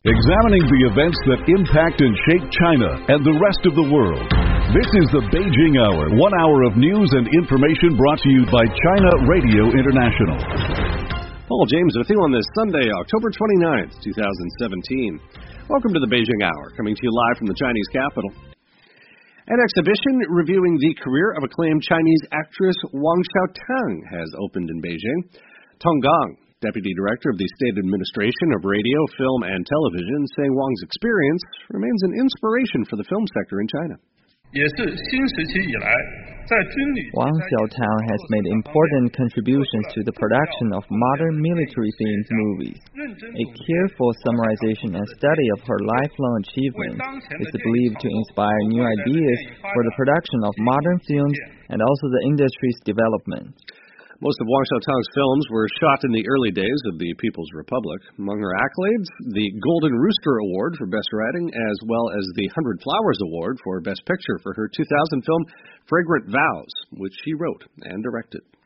Examining the events that impact and shape China and the rest of the world. This is the Beijing Hour, 1 hour of news and information brought to you by China Radio International. Paul James with you on this Sunday, October 29th, 2017. Welcome to the Beijing Hour, coming to you live from the Chinese capital. An exhibition reviewing the career of acclaimed Chinese actress Wang Xiaotang has opened in Beijing. Tong Gang, Deputy Director of the State Administration of Radio, Film, and Television, saying Wang's experience remains an inspiration for the film sector in China. Wang Xiaotang has made important contributions to the production of modern military-themed movies. A careful summarization and study of her lifelong achievements is believed to inspire new ideas for the production of modern films and also the industry's development. Most of Wang Xiaotang's films were shot in the early days of the People's Republic. Among her accolades, the Golden Rooster Award for Best Writing, as well as the 100 Flowers Award for Best Picture for her 2000 film Fragrant Vows, which she wrote and directed.